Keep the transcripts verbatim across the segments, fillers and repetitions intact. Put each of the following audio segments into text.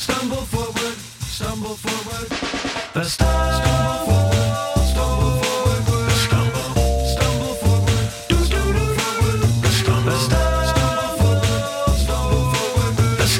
Stumble forward, stumble forward. The stumble forward, stumble forward. The stumble, stumble forward. Do do do forward. The stumble, stumble forward, stumble forward. The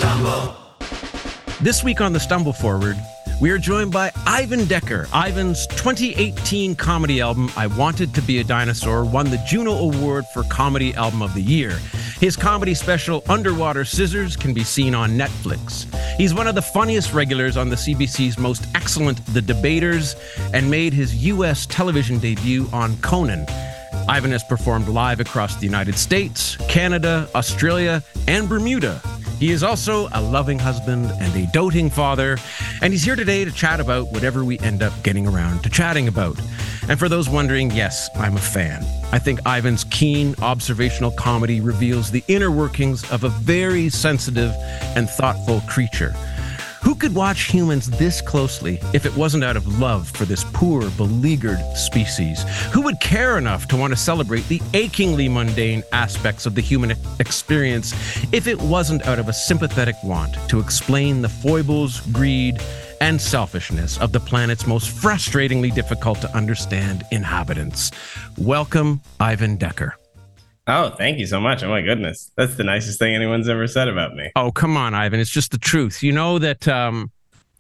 stumble. This week on the Stumble Forward, we are joined by Ivan Decker. Ivan's twenty eighteen comedy album, I Wanted to Be a Dinosaur, won the Juno Award for Comedy Album of the Year. His comedy special, Underwater Scissors, can be seen on Netflix. He's one of the funniest regulars on the C B C's most excellent The Debaters, and made his U S television debut on Conan. Ivan has performed live across the United States, Canada, Australia, and Bermuda. He is also a loving husband and a doting father, and he's here today to chat about whatever we end up getting around to chatting about. And for those wondering, yes, I'm a fan. I think Ivan's keen observational comedy reveals the inner workings of a very sensitive and thoughtful creature. Who could watch humans this closely if it wasn't out of love for this poor, beleaguered species? Who would care enough to want to celebrate the achingly mundane aspects of the human experience if it wasn't out of a sympathetic want to explain the foibles, greed, and selfishness of the planet's most frustratingly difficult to understand inhabitants? Welcome, Ivan Decker. Oh, thank you so much. Oh, my goodness. That's the nicest thing anyone's ever said about me. Oh, come on, Ivan. It's just the truth. You know that um,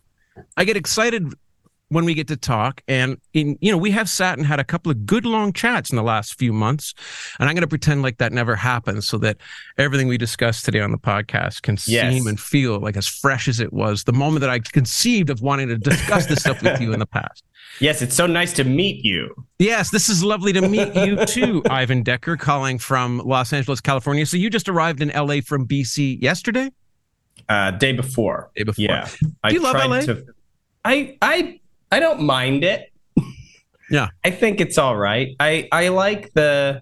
I get excited when we get to talk. And, in, you know, we have sat and had a couple of good long chats in the last few months. And I'm going to pretend like that never happened so that everything we discussed today on the podcast can Yes. seem and feel like as fresh as it was the moment that I conceived of wanting to discuss this stuff with you in the past. Yes, it's so nice to meet you. Yes, this is lovely to meet you too, Ivan Decker, calling from Los Angeles, California. So you just arrived in L A from B C yesterday? Uh, day before. Day before. Yeah. Do you love L A? To, I, I, I don't mind it. Yeah. I think it's all right. I, I like the...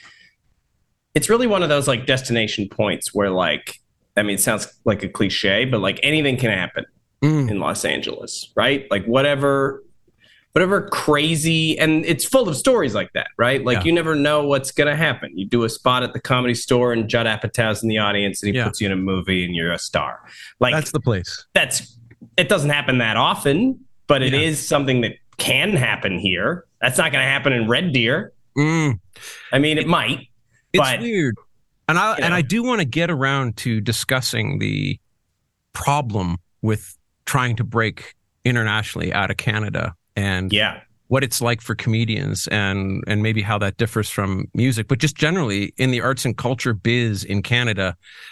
It's really one of those like destination points where like, I mean, it sounds like a cliche, but like anything can happen Mm. in Los Angeles, right? Like whatever... Whatever crazy, and it's full of stories like that, right? Like Yeah. you never know what's going to happen. You do a spot at the Comedy Store and Judd Apatow's in the audience and he Yeah. puts you in a movie and you're a star. Like That's the place. that's, it doesn't happen that often, but it Yeah. is something that can happen here. That's not going to happen in Red Deer. Mm. I mean, it might, It's but weird. And I you and know. I do want to get around to discussing the problem with trying to break internationally out of Canada and yeah, what it's like for comedians and and maybe how that differs from music, but just generally in the arts and culture biz in Canada,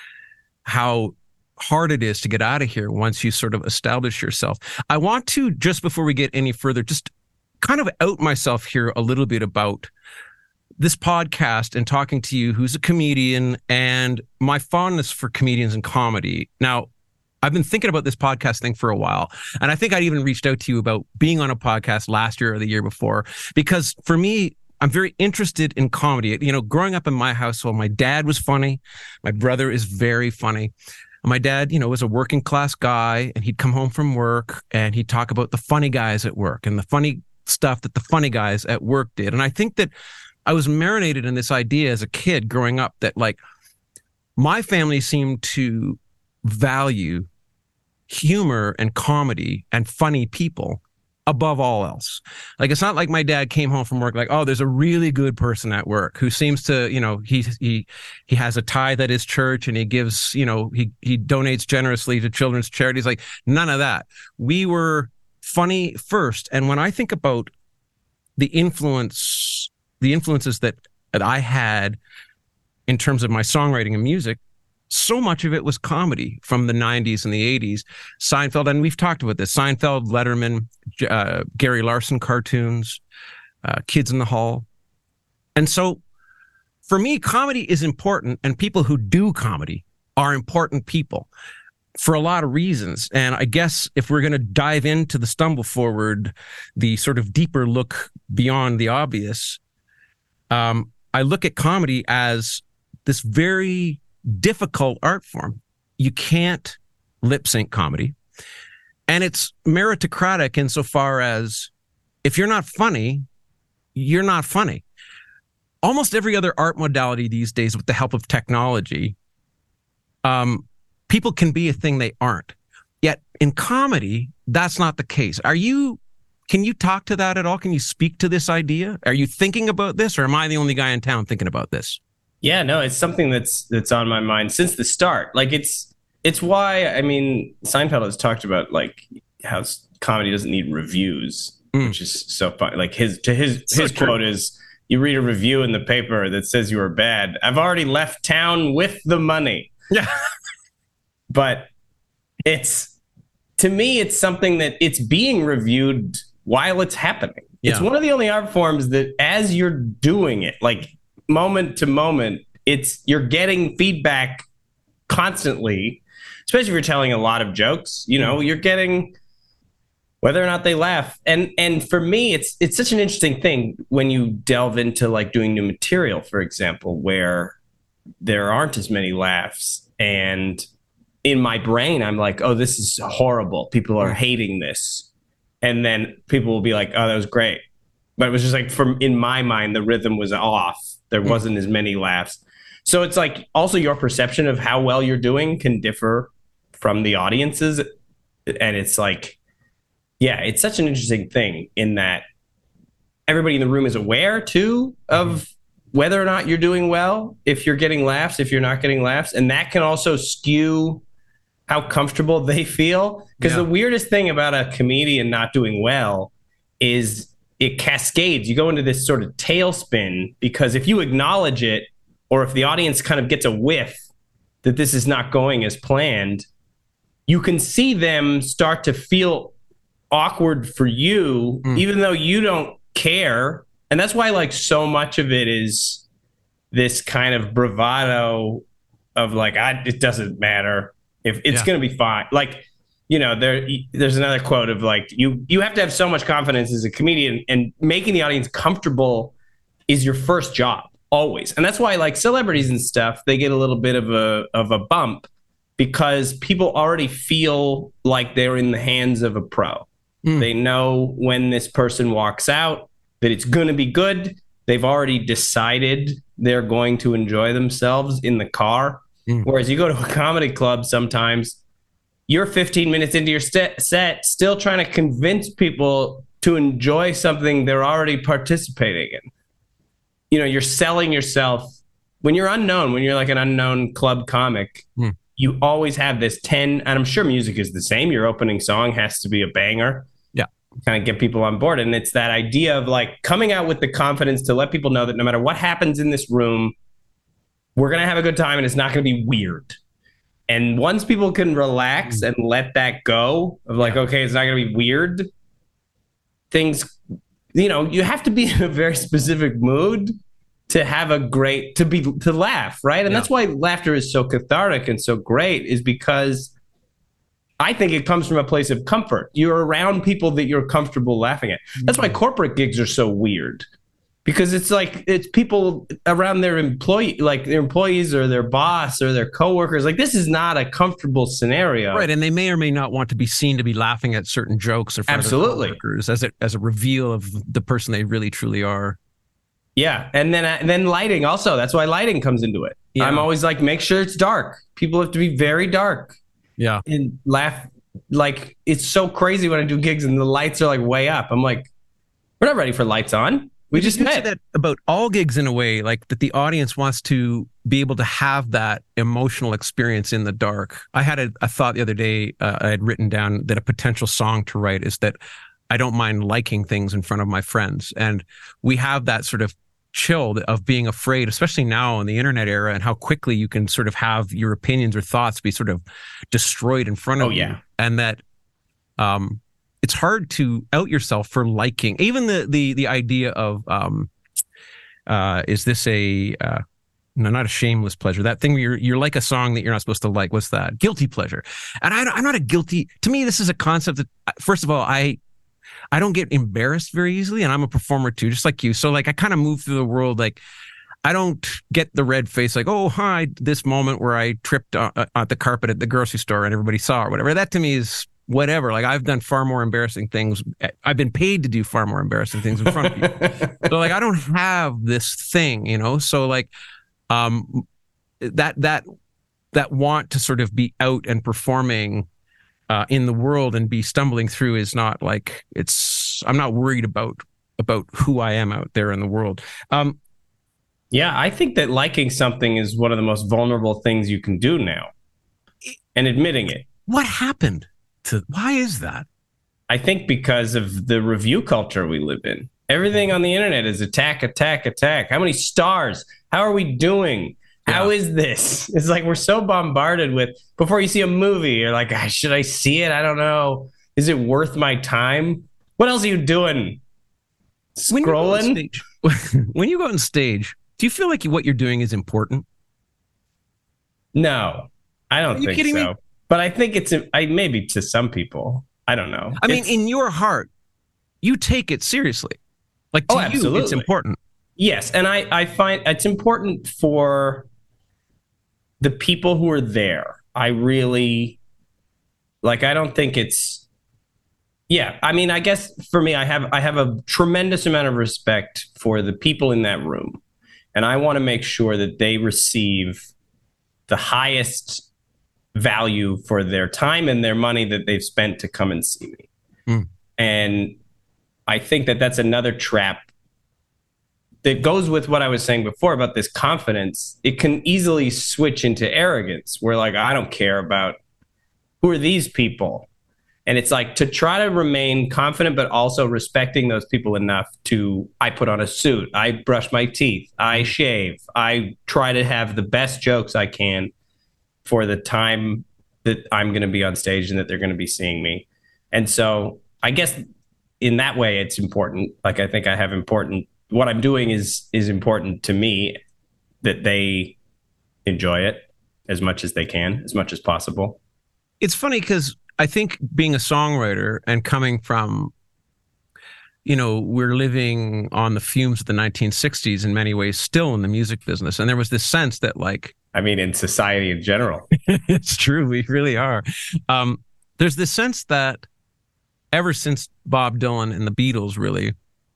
how hard it is to get out of here once you sort of establish yourself. I want to, just before we get any further, just kind of out myself here a little bit about this podcast and talking to you, who's a comedian, and my fondness for comedians and comedy. Now, I've been thinking about this podcast thing for a while, and I think I'd even reached out to you about being on a podcast last year or the year before, because for me, I'm very interested in comedy. You know, growing up in my household, my dad was funny. My brother is very funny. My dad, you know, was a working class guy, and he'd come home from work and he'd talk about the funny guys at work and the funny stuff that the funny guys at work did. And I think that I was marinated in this idea as a kid growing up that like my family seemed to value humor and comedy and funny people above all else. Like, it's not like my dad came home from work like, oh, there's a really good person at work who seems to, you know, he he he has a tithe at his church and he gives, you know, he he donates generously to children's charities. Like, none of that. We were funny first. And when I think about the influence, the influences that that I had in terms of my songwriting and music, so much of it was comedy from the nineties and the eighties. Seinfeld, and we've talked about this, Seinfeld, Letterman, uh, Gary Larson cartoons, uh, Kids in the Hall. And so for me, comedy is important, and people who do comedy are important people for a lot of reasons. And I guess if we're going to dive into the Stumble Forward, the sort of deeper look beyond the obvious, um, I look at comedy as this very difficult art form. You can't lip sync comedy. And it's meritocratic insofar as if you're not funny, you're not funny. Almost every other art modality these days, with the help of technology, um, people can be a thing they aren't. Yet in comedy, that's not the case. Are you, can you talk to that at all? Can you speak to this idea? Are you thinking about this, or am I the only guy in town thinking about this? Yeah, no, it's something that's that's on my mind since the start. Like it's it's why, I mean, Seinfeld has talked about like how s- comedy doesn't need reviews, Mm. which is so fun. Like his to his So his true. quote is, "You read a review in the paper that says you were bad. I've already left town with the money." Yeah. But it's, to me, it's something that it's being reviewed while it's happening. It's Yeah. one of the only art forms that as you're doing it, like moment to moment, it's you're getting feedback constantly, especially if you're telling a lot of jokes. You know, you're getting whether or not they laugh. And and for me, it's it's such an interesting thing when you delve into like doing new material, for example, where there aren't as many laughs. And in my brain, I'm like, oh, this is horrible. People are hating this. And then people will be like, oh, that was great. But it was just like, from in my mind, the rhythm was off. There wasn't as many laughs. So it's like also your perception of how well you're doing can differ from the audiences. And it's like, yeah, it's such an interesting thing in that everybody in the room is aware too of whether or not you're doing well, if you're getting laughs, if you're not getting laughs. And that can also skew how comfortable they feel. Because Yeah. the weirdest thing about a comedian not doing well is it cascades. You go into this sort of tailspin because if you acknowledge it, or if the audience kind of gets a whiff that this is not going as planned, you can see them start to feel awkward for you, Mm. even though you don't care. And that's why like so much of it is this kind of bravado of like, I, it doesn't matter if it's Yeah. going to be fine. Like, you know, there there's another quote of like, you you have to have so much confidence as a comedian, and making the audience comfortable is your first job always. And that's why like celebrities and stuff, they get a little bit of a of a bump because people already feel like they're in the hands of a pro. Mm. They know when this person walks out that it's going to be good. They've already decided they're going to enjoy themselves in the car. Mm. Whereas you go to a comedy club, sometimes you're fifteen minutes into your set, set still trying to convince people to enjoy something they're already participating in. You know, you're selling yourself. When you're unknown, when you're like an unknown club comic, Hmm. you always have this ten, and I'm sure music is the same. Your opening song has to be a banger. Yeah. Kind of get people on board. And it's that idea of like coming out with the confidence to let people know that no matter what happens in this room, we're going to have a good time and it's not going to be weird. And once people can relax and let that go of like, okay, it's not going to be weird, things, you know, you have to be in a very specific mood to have a great, to be, to laugh, right? And Yeah. that's why laughter is so cathartic and so great, is because I think it comes from a place of comfort. You're around people that you're comfortable laughing at. That's why corporate gigs are so weird. Because it's like it's people around their employee, like their employees or their boss or their coworkers. Like this is not a comfortable scenario, Right, and they may or may not want to be seen to be laughing at certain jokes or for Absolutely. their coworkers as a as a reveal of the person they really truly are. Yeah, and then and then lighting also. That's why lighting comes into it. Yeah. I'm always like, make sure it's dark. People have to be very dark Yeah, and laugh. Like it's so crazy when I do gigs and the lights are like way up. I'm like, we're not ready for lights on. We just you say met. that about all gigs in a way, like that the audience wants to be able to have that emotional experience in the dark. I had a, a thought the other day. Uh, I had written down that a potential song to write is that I don't mind liking things in front of my friends, and we have that sort of chill of being afraid, especially now in the internet era, and how quickly you can sort of have your opinions or thoughts be sort of destroyed in front of Oh, you, yeah. and that um it's hard to out yourself for liking even the the the idea of um uh is this a uh no, not a shameless pleasure. That thing where you're you're like a song that you're not supposed to like. What's that? Guilty pleasure. And I, I'm not a guilty. To me, this is a concept that, first of all, I I don't get embarrassed very easily, and I'm a performer too, just like you. So like I kind of move through the world like I don't get the red face like, oh hi, this moment where I tripped on, on the carpet at the grocery store and everybody saw or whatever. That to me is whatever. Like I've done far more embarrassing things. I've been paid to do far more embarrassing things in front of you. So like I don't have this thing, you know. So like um that that that want to sort of be out and performing uh, in the world and be stumbling through is not like it's. I'm not worried about about who I am out there in the world. Um, Yeah, I think that liking something is one of the most vulnerable things you can do now, and admitting it. what happened to? Why is that? I think because of the review culture we live in. Everything on the internet is attack, attack, attack. How many stars? How are we doing? How Yeah. is this? It's like we're so bombarded with, before you see a movie, you're like, "Ah, should I see it? I don't know. Is it worth my time? What else are you doing? When you go on Scrolling? stage, when you go on stage, do you feel like what you're doing is important? No, I don't Are you think kidding so. me? But I think it's, I maybe to some people. I don't know. I mean, It's- in your heart, you take it seriously. Like to Oh, you, it's absolutely. important. Yes, and I, I find it's important for the people who are there. I really like I don't think it's yeah, I mean, I guess for me I have I have a tremendous amount of respect for the people in that room. And I want to make sure that they receive the highest value for their time and their money that they've spent to come and see me. Mm. And I think that that's another trap that goes with what I was saying before about this confidence. It can easily switch into arrogance where like, I don't care about who are these people. And it's like to try to remain confident, but also respecting those people enough to, I put on a suit, I brush my teeth, I shave, I try to have the best jokes I can for the time that I'm going to be on stage and that they're going to be seeing me. And so I guess in that way, it's important. Like, I think I have important, what I'm doing is, is important to me, that they enjoy it as much as they can, as much as possible. It's funny because I think being a songwriter and coming from, you know, we're living on the fumes of the nineteen sixties in many ways, still in the music business. And there was this sense that like, I mean, in society in general. it's true, we really are. Um, there's this sense that ever since Bob Dylan and the Beatles, really,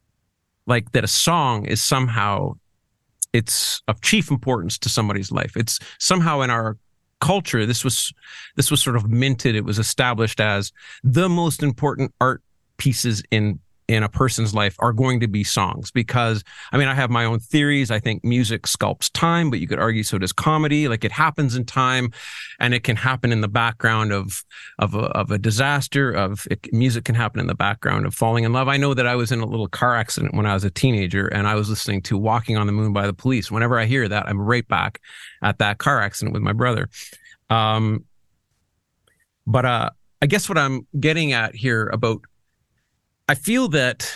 like that a song is somehow, it's of chief importance to somebody's life. It's somehow in our culture, this was this was sort of minted. It was established as the most important art pieces in in a person's life are going to be songs. Because I mean, I have my own theories. I think music sculpts time, but you could argue so does comedy. Like it happens in time, and it can happen in the background of of a, of a disaster. Of it, music can happen in the background of falling in love. I know that I was in a little car accident when I was a teenager, and I was listening to "Walking on the Moon" by the Police. Whenever I hear that, I'm right back at that car accident with my brother. Um, but uh, I guess what I'm getting at here about, I feel that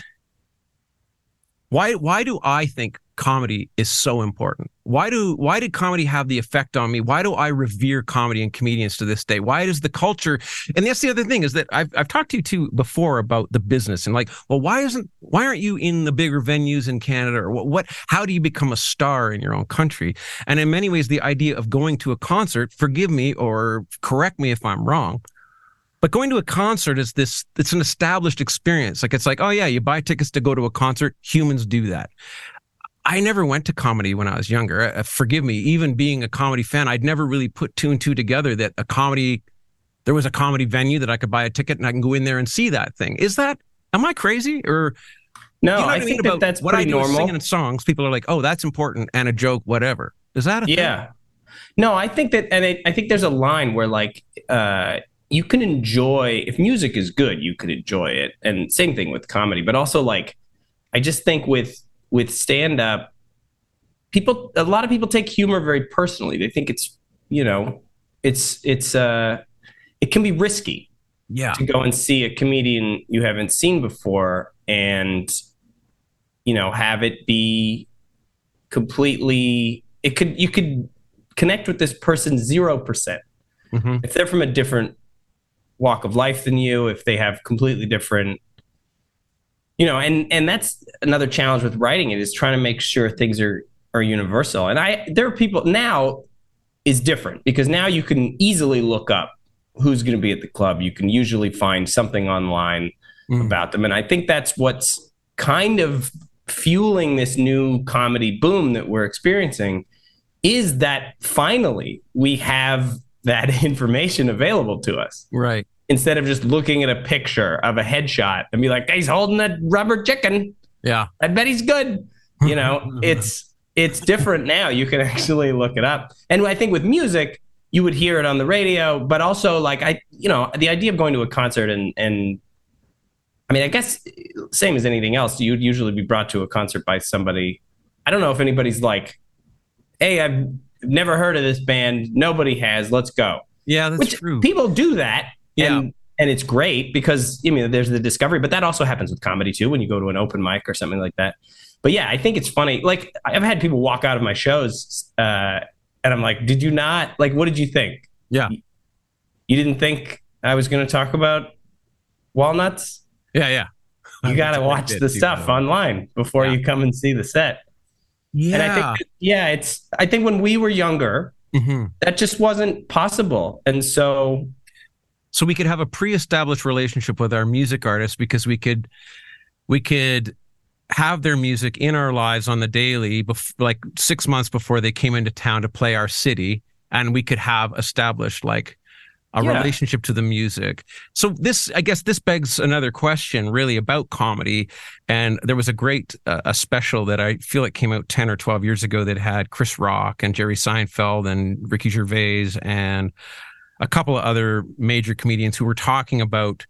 why why do I think comedy is so important? Why do why did comedy have the effect on me? Why do I revere comedy and comedians to this day? Why does the culture? And that's the other thing, is that I've I've talked to you too before about the business and like, well, why isn't why aren't you in the bigger venues in Canada, or what, what how do you become a star in your own country? And in many ways, the idea of going to a concert, forgive me or correct me if I'm wrong, but going to a concert is this, it's an established experience. Like, it's like, oh yeah, you buy tickets to go to a concert. Humans do that. I never went to comedy when I was younger. Uh, forgive me, even being a comedy fan, I'd never really put two and two together that a comedy, there was a comedy venue that I could buy a ticket and I can go in there and see that thing. Is that, am I crazy? Or, No, you know what I, I mean think about that that's what I pretty do is normal. singing songs. People are like, oh, that's important, and a joke, whatever. Is that a thing? Yeah. No, I think that, and it, I think there's a line where like, uh, you can enjoy, if music is good, you could enjoy it. And same thing with comedy, but also like, I just think with, with stand up, people, a lot of people take humor very personally. They think it's, you know, it's, it's, uh, it can be risky Yeah. to go and see a comedian you haven't seen before and, you know, have it be completely, it could, you could connect with this person zero percent. Mm-hmm. If they're from a different walk of life than you, if they have completely different, you know, and and that's another challenge with writing it, is trying to make sure things are are universal. And I there are people now is different, because now you can easily look up who's going to be at the club. You can usually find something online Mm. about them, and I think that's what's kind of fueling this new comedy boom that we're experiencing, is that finally we have that information available to us. Right. instead of just looking at a picture of a headshot and be like, he's holding a rubber chicken. Yeah. I bet he's good. You know, it's it's different now. You can actually look it up. And I think with music, you would hear it on the radio, but also like I, you know, the idea of going to a concert and and I mean, I guess same as anything else, you'd usually be brought to a concert by somebody. I don't know if anybody's like, hey, I've never heard of this band. Nobody has. Let's go. Yeah, that's Which true. People do that. Yeah. And, and it's great because, I mean, there's the discovery, but that also happens with comedy too, when you go to an open mic or something like that. But yeah, I think it's funny. Like, I've had people walk out of my shows uh, and I'm like, did you not? Like, what did you think? Yeah. You didn't think I was going to talk about walnuts? Yeah, yeah. You got to I watch did the see stuff that. online before Yeah. you come and see the set. Yeah. And I think, yeah, it's, I think when we were younger, Mhm. that just wasn't possible. And so, So we could have a pre-established relationship with our music artists because we could, we could have their music in our lives on the daily, bef- like six months before they came into town to play our city, and we could have established like a Yeah. relationship to the music. So this, I guess, this begs another question, really, about comedy. And there was a great uh, a special that I feel like came out ten or twelve years ago that had Chris Rock and Jerry Seinfeld and Ricky Gervais and a couple of other major comedians who were talking about.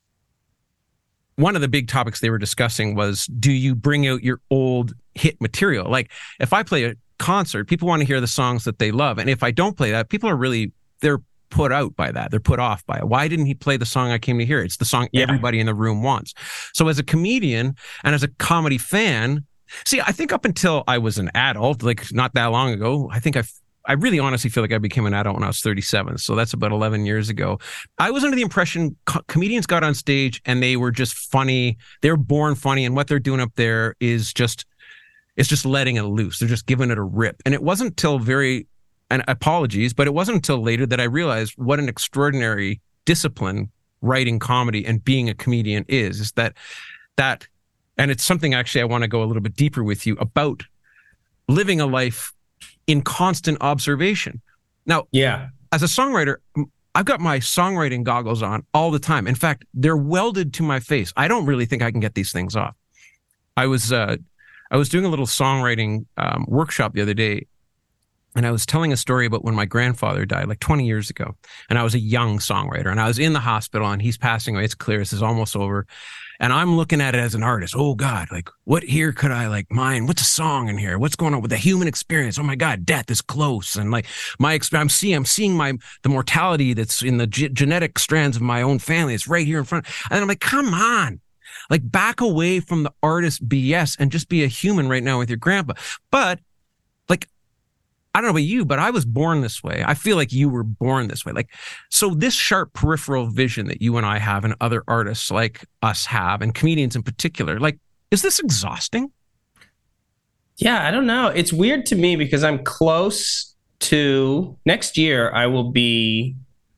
One of the big topics they were discussing was, do you bring out your old hit material? Like, if I play a concert, people want to hear the songs that they love. And if I don't play that, people are really, they're put out by that. They're put off by it. Why didn't he play the song I came to hear? It's the song Yeah. everybody in the room wants. So as a comedian and as a comedy fan, see, I think up until I was an adult, like not that long ago, I think I I really honestly feel like I became an adult when I was thirty-seven. So that's about eleven years ago. I was under the impression co- comedians got on stage and they were just funny. They're born funny. And what they're doing up there is just, it's just letting it loose. They're just giving it a rip. And it wasn't till very, and apologies, but it wasn't until later that I realized what an extraordinary discipline writing comedy and being a comedian is, is that, that, and it's something actually I want to go a little bit deeper with you about living a life in constant observation. Now, yeah. as a songwriter, I've got my songwriting goggles on all the time. In fact, they're welded to my face. I don't really think I can get these things off. I was, uh, I was doing a little songwriting um, workshop the other day, and I was telling a story about when my grandfather died, like twenty years ago. And I was a young songwriter, and I was in the hospital, and he's passing away. It's clear this is almost over. And I'm looking at it as an artist. Oh God, like what here could I like mine? What's a song in here? What's going on with the human experience? Oh my God, death is close. And like my, exp- I'm seeing, I'm seeing my, the mortality that's in the ge- genetic strands of my own family. It's right here in front. And I'm like, come on, like back away from the artist B S and just be a human right now with your grandpa. But like, I don't know about you, but I was born this way. I feel like you were born this way. Like, so this sharp peripheral vision that you and I have and other artists like us have, and comedians in particular, like, is this exhausting? Yeah, I don't know. It's weird to me because I'm close to next year. I will be,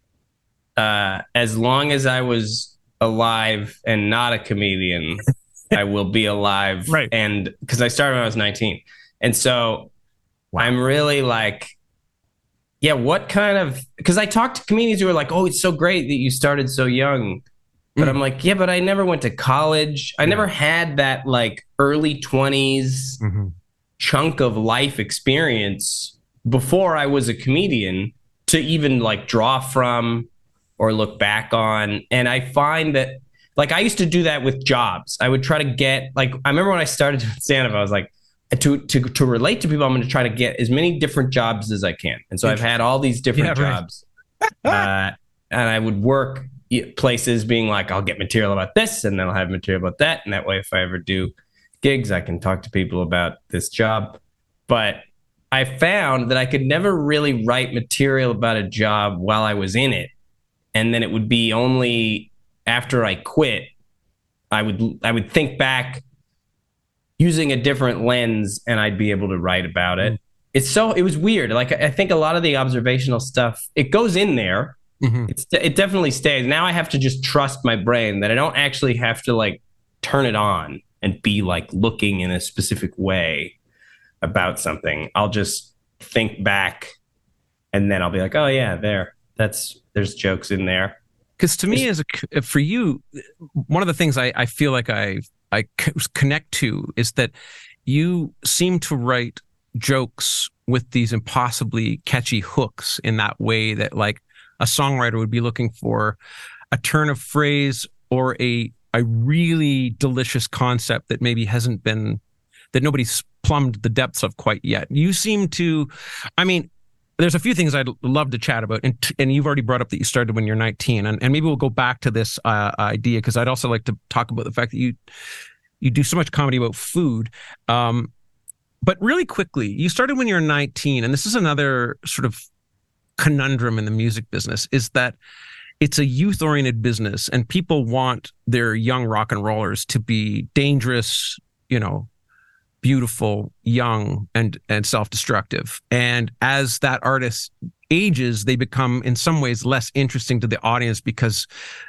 uh, as long as I was alive and not a comedian, I will be alive. Right. And because I started when I was nineteen. And so Wow. I'm really like, yeah, what kind of, because I talked to comedians who are like, oh, it's so great that you started so young. But Mm. I'm like, yeah, but I never went to college. I Yeah. never had that like early twenties Mm-hmm. chunk of life experience before I was a comedian to even like draw from or look back on. And I find that like I used to do that with jobs. I would try to get like, I remember when I started doing stand-up, I was like, to to to relate to people, I'm going to try to get as many different jobs as I can. And so I've had all these different Yeah, right. jobs. uh, and I would work places being like, I'll get material about this and then I'll have material about that. And that way, if I ever do gigs, I can talk to people about this job. But I found that I could never really write material about a job while I was in it. And then it would be only after I quit, I would I would think back using a different lens and I'd be able to write about it. It's so, it was weird. Like, I think a lot of the observational stuff, it goes in there. Mm-hmm. It's, it definitely stays. Now I have to just trust my brain that I don't actually have to like turn it on and be like looking in a specific way about something. I'll just think back and then I'll be like, oh yeah, there, that's, there's jokes in there. Because to me, as a c- for you, one of the things I, I feel like I I c- connect to is that you seem to write jokes with these impossibly catchy hooks in that way that like a songwriter would be looking for a turn of phrase or a a really delicious concept that maybe hasn't been, that nobody's plumbed the depths of quite yet. You seem to, I mean, there's a few things I'd love to chat about, and and you've already brought up that you started when you're nineteen, and, and maybe we'll go back to this uh, idea, because I'd also like to talk about the fact that you you do so much comedy about food. Um, but really quickly, you started when you're nineteen, and this is another sort of conundrum in the music business, is that it's a youth-oriented business, and people want their young rock and rollers to be dangerous, you know, beautiful, young, and and self-destructive. And as that artist ages, they become in some ways less interesting to the audience, because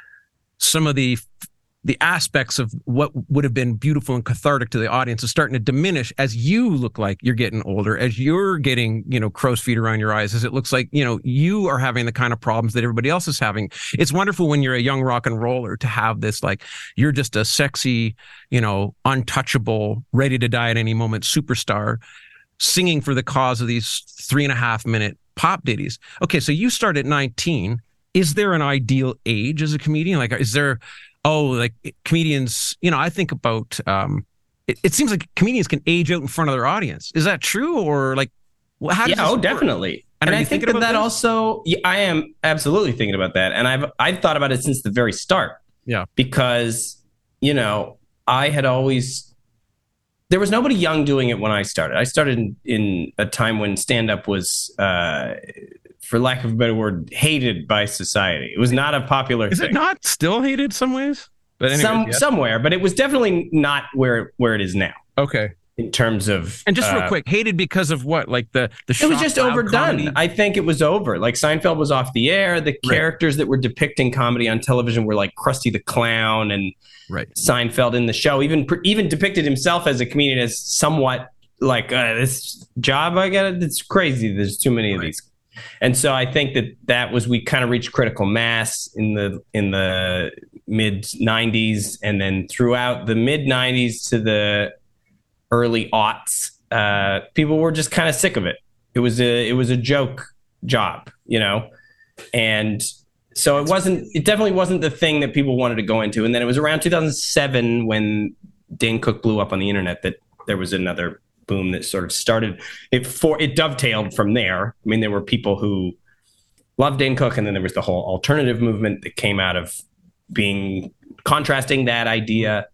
some of the the aspects of what would have been beautiful and cathartic to the audience is starting to diminish as you look like you're getting older, as you're getting, you know, crow's feet around your eyes, as it looks like, you know, you are having the kind of problems that everybody else is having. It's wonderful when you're a young rock and roller to have this, like, you're just a sexy, you know, untouchable, ready to die at any moment superstar singing for the cause of these three and a half minute pop ditties. Okay, so you start at nineteen. Is there an ideal age as a comedian? Like, is there... Oh, like comedians, you know, I think about, um, it, it seems like comedians can age out in front of their audience. Is that true? Or like, well, how does yeah, this oh, work? definitely. And, and are I you think thinking that about that this? also, yeah, I am absolutely thinking about that. And I've, I've thought about it since the very start. Yeah. Because, you know, I had always, there was nobody young doing it when I started. I started in, in a time when stand-up was, uh, for lack of a better word, hated by society. It was not a popular Is thing. it not still hated some ways? But anyways, Some yeah. somewhere, but it was definitely not where where it is now Okay. in terms of. And just uh, real quick, hated because of what? Like the the it was shock just loud overdone. comedy? I think it was over. Like Seinfeld was off the air. The characters that were depicting comedy on television were like Krusty the Clown and Right. Seinfeld in the show. Even even depicted himself as a comedian as somewhat like uh, this job I got. It's crazy. There's too many of Right. these. And so I think that that was, we kind of reached critical mass in the in the mid nineties, and then throughout the mid nineties to the early aughts, uh, people were just kind of sick of it. It was a it was a joke job, you know, and so it wasn't. It definitely wasn't the thing that people wanted to go into. And then it was around two thousand seven when Dane Cook blew up on the internet that there was another boom that sort of started it for it dovetailed from there. I mean, there were people who loved Dane Cook, and then there was the whole alternative movement that came out of being contrasting that idea.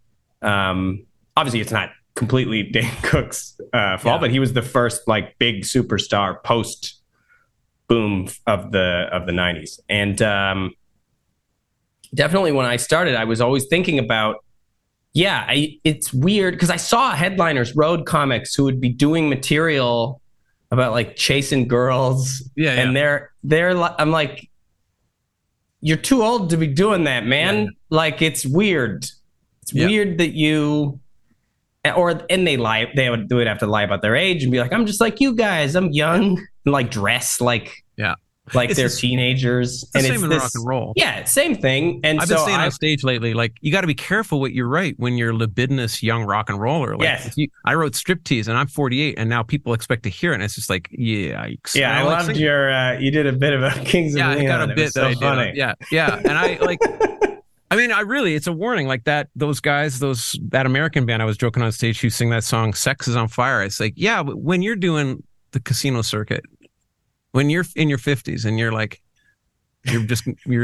Um, obviously, it's not completely Dane Cook's uh, fault, Yeah. but he was the first like big superstar post boom of the of the nineties, and um, definitely when I started, I was always thinking about. Yeah, I, it's weird because I saw headliners, road comics, who would be doing material about like chasing girls. Yeah, yeah. and they're they're. li- I'm like, you're too old to be doing that, man. Yeah. Like it's weird. It's Yeah. weird that you, or and they lie. They would they would have to lie about their age and be like, I'm just like you guys. I'm young, and like dress like Yeah. like It's they're the- teenagers. the and same it's in this, rock and roll. Yeah, same thing. And I've so been saying I, on stage lately, like, you got to be careful what you write when you're libidinous young rock and roller. Like, Yes. if you, I wrote striptease and I'm forty-eight, and now people expect to hear it. And it's just like, yeah, yikes. Yeah, And I like loved singing. your. Uh, you did a bit of a Kings of Yeah, I Leon. got a It bit was that so I did. funny. Yeah, yeah, and I like. I mean, I really, it's a warning. Like that, those guys, those that American band I was joking on stage who sing that song "Sex Is on Fire." It's like, yeah, but when you're doing the casino circuit, when you're in your fifties and you're like, you're just you're.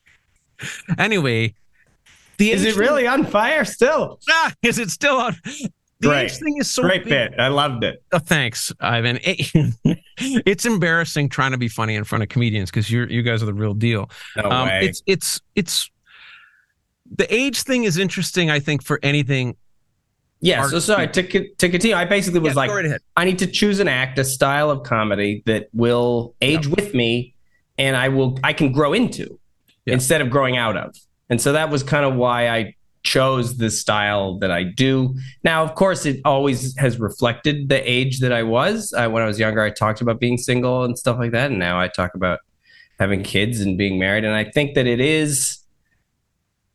Anyway, the Is age it really on fire still? Thing, ah, is it still on? The Great. age thing is so Great big. bit. I loved it. Oh, thanks, Ivan. It- it's embarrassing trying to be funny in front of comedians because you're you guys are the real deal. No Um, way. it's it's it's the age thing is interesting. I think for anything. yeah. art- So sorry to co- to continue. I basically was Yeah, like, go right ahead. I need to choose an act, a style of comedy that will age with me, and I will I can grow into Yeah. instead of growing out of. And so that was kind of why I chose the style that I do. Now, of course, it always has reflected the age that I was. Uh, when I was younger, I talked about being single and stuff like that, and now I talk about having kids and being married. And I think that it is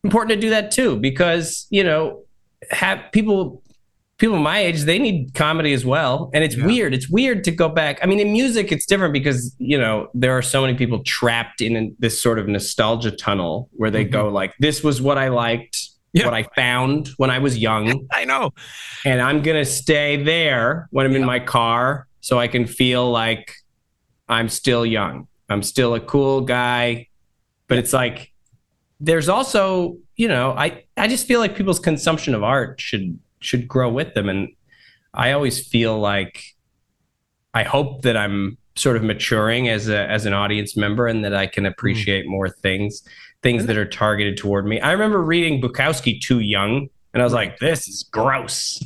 important to do that too, because, you know, have people people my age, they need comedy as well. And it's Yeah. weird. It's weird to go back. I mean, in music, it's different because, you know, there are so many people trapped in this sort of nostalgia tunnel where they Mhm. go like, this was what I liked, Yeah. what I found when I was young. I know. And I'm going to stay there when I'm in Yeah. my car so I can feel like I'm still young. I'm still a cool guy. But it's like, there's also, you know, I, I just feel like people's consumption of art should should grow with them. And I always feel like I hope that I'm sort of maturing as a as an audience member and that I can appreciate more things, things that are targeted toward me. I remember reading Bukowski too young, and I was like, this is gross.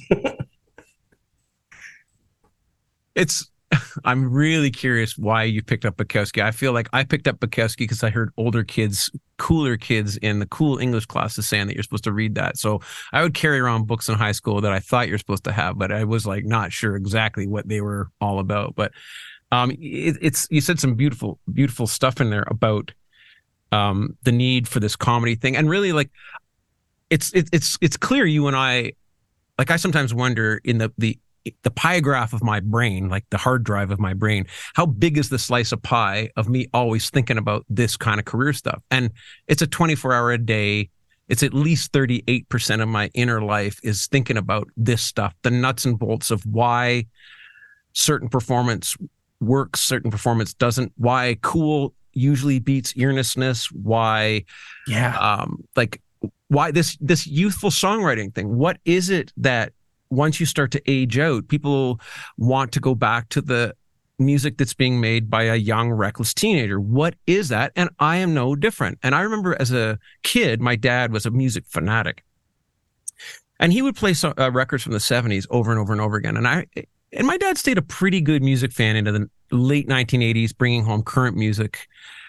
It's I'm really curious why you picked up Bukowski. I feel like I picked up Bukowski because I heard older kids, cooler kids in the cool English classes saying that you're supposed to read that. So I would carry around books in high school that I thought you're supposed to have, but I was like not sure exactly what they were all about. But um, it, it's you said some beautiful, beautiful stuff in there about um, the need for this comedy thing, and really like it's it, it's it's clear you and I, like I sometimes wonder in the the the pie graph of my brain, like the hard drive of my brain, how big is the slice of pie of me always thinking about this kind of career stuff? And it's a twenty-four hour a day. It's at least thirty-eight percent of my inner life is thinking about this stuff, the nuts and bolts of why certain performance works, certain performance doesn't, why cool usually beats earnestness, why, Yeah. um, like why this, this youthful songwriting thing. What is it that once you start to age out, people want to go back to the music that's being made by a young, reckless teenager? What is that? And I am no different. And I remember as a kid, my dad was a music fanatic, and he would play so, uh, records from the seventies over and over and over again. And I, and my dad stayed a pretty good music fan into the late nineteen eighties, bringing home current music.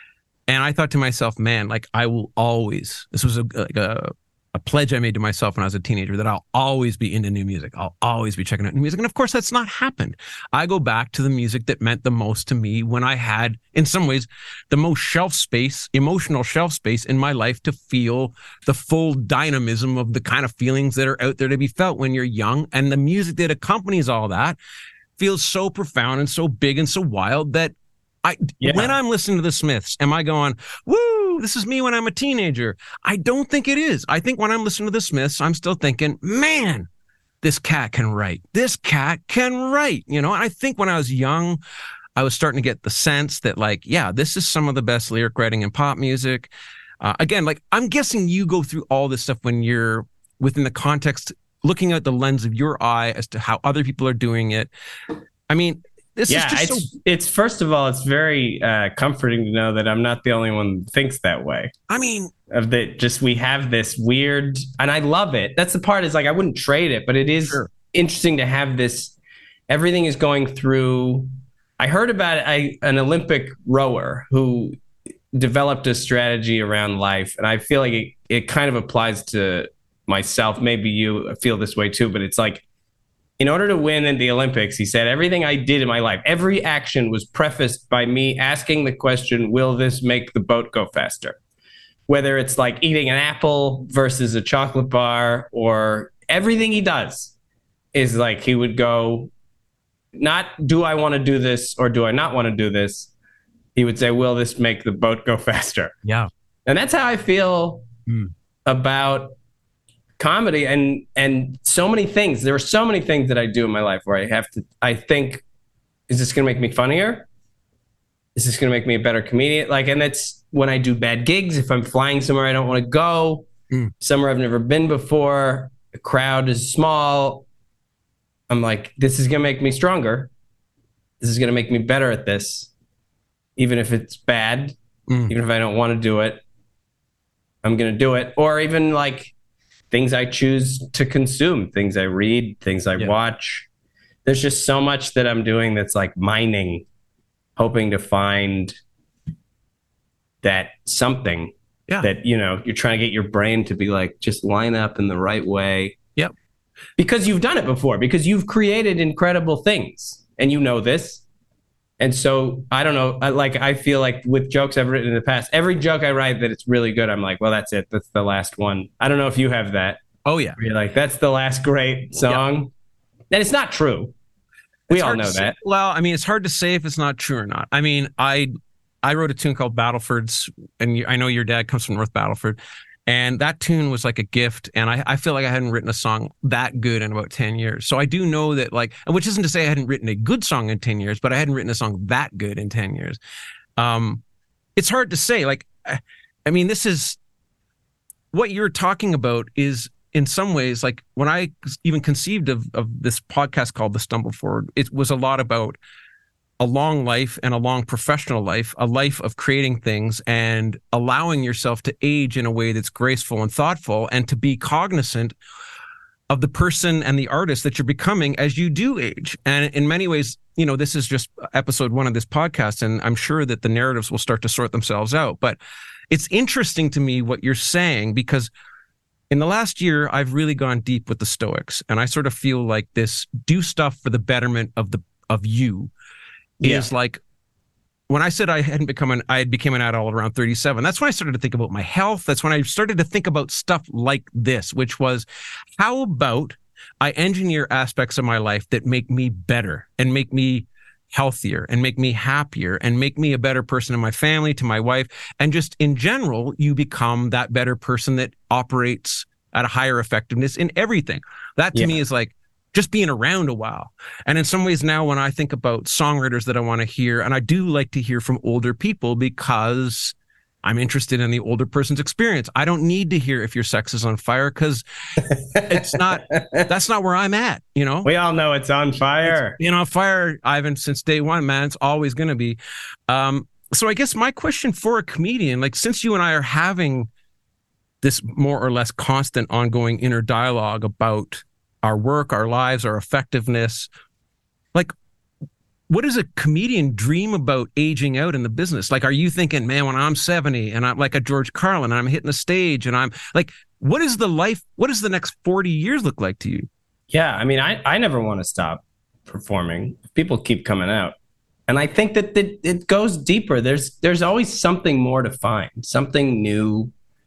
And I thought to myself, man, like I will always, this was a, like a, a pledge I made to myself when I was a teenager, that I'll always be into new music. I'll always be checking out new music. And of course, that's not happened. I go back to the music that meant the most to me when I had, in some ways, the most shelf space, emotional shelf space in my life to feel the full dynamism of the kind of feelings that are out there to be felt when you're young. And the music that accompanies all that feels so profound and so big and so wild that I, Yeah. when I'm listening to the Smiths, am I going, woo, this is me when I'm a teenager? I don't think it is. I think when I'm listening to the Smiths, I'm still thinking, man, this cat can write. This cat can write, you know? And I think when I was young, I was starting to get the sense that like, yeah, this is some of the best lyric writing in pop music. Uh, again, like I'm guessing you go through all this stuff when you're within the context, looking at the lens of your eye as to how other people are doing it. I mean, this yeah, is just it's so, it's first of all, it's very uh, comforting to know that I'm not the only one that thinks that way. I mean, Of that, just we have this weird, and I love it. That's the part is like I wouldn't trade it, but it is Sure. interesting to have this. Everything is going through. I heard about it, I, an Olympic rower who developed a strategy around life, and I feel like it, it kind of applies to myself. Maybe you feel this way too, but it's like, in order to win in the Olympics, he said, everything I did in my life, every action was prefaced by me asking the question, will this make the boat go faster? Whether it's like eating an apple versus a chocolate bar, or everything he does is like he would go, not do I want to do this or do I not want to do this? He would say, will this make the boat go faster? yeah. And that's how I feel Hmm. about comedy and and so many things. There are so many things that I do in my life where I have to I think, is this gonna make me funnier? Is this gonna make me a better comedian? Like, and that's when I do bad gigs, if I'm flying somewhere I don't want to go, Mm. somewhere I've never been before, the crowd is small. I'm like, this is gonna make me stronger. This is gonna make me better at this. Even if it's bad, Mm. even if I don't want to do it, I'm gonna do it. Or even like things I choose to consume, things I read, things I Yeah. watch. There's just so much that I'm doing that's like mining, hoping to find that something Yeah. that, you know, you're trying to get your brain to be like, just line up in the right way. Yep. Because you've done it before, because you've created incredible things and you know this. And so I don't know. I, like I feel like with jokes I've written in the past, every joke I write that it's really good, I'm like, well, that's it. That's the last one. I don't know if you have that. Oh yeah. Where you're like, that's the last great song. Yeah. And it's not true. We It's all hard know to say- that. Well, I mean, it's hard to say if it's not true or not. I mean, I I wrote a tune called Battlefords, and you, I know your dad comes from North Battleford, and that tune was like a gift. And I, I feel like I hadn't written a song that good in about ten years. So I do know that, like, which isn't to say I hadn't written a good song in ten years, but I hadn't written a song that good in ten years. Um, it's hard to say. Like, I mean, this is what you're talking about is in some ways, like when I even conceived of, of this podcast called The Stumble Forward, it was a lot about a long life and a long professional life, a life of creating things and allowing yourself to age in a way that's graceful and thoughtful, and to be cognizant of the person and the artist that you're becoming as you do age. And in many ways, you know, this is just episode one of this podcast, and I'm sure that the narratives will start to sort themselves out. But it's interesting to me what you're saying, because in the last year, I've really gone deep with the Stoics, and I sort of feel like this do stuff for the betterment of the of you Yeah. is like, when I said I hadn't become an, I had become an adult around thirty-seven, that's when I started to think about my health. That's when I started to think about stuff like this, which was, how about I engineer aspects of my life that make me better and make me healthier and make me happier and make me a better person to my family, to my wife, and just in general, you become that better person that operates at a higher effectiveness in everything. That to Yeah. me is like just being around a while. And in some ways now, when I think about songwriters that I want to hear, and I do like to hear from older people because I'm interested in the older person's experience. I don't need to hear if your sex is on fire, because it's not, that's not where I'm at, you know? We all know it's on fire. You know, fire, Ivan, since day one, man, it's always going to be. Um, so I guess my question for a comedian, like, since you and I are having this more or less constant ongoing inner dialogue about our work, our lives, our effectiveness, like, what does a comedian dream about aging out in the business? Like, are you thinking, man, when I'm seventy and I'm like a George Carlin and I'm hitting the stage and I'm like, what is the life, what does the next forty years look like to you? Yeah, I mean, I, I never want to stop performing. People keep coming out. And I think that it, it goes deeper. There's there's always something more to find, something new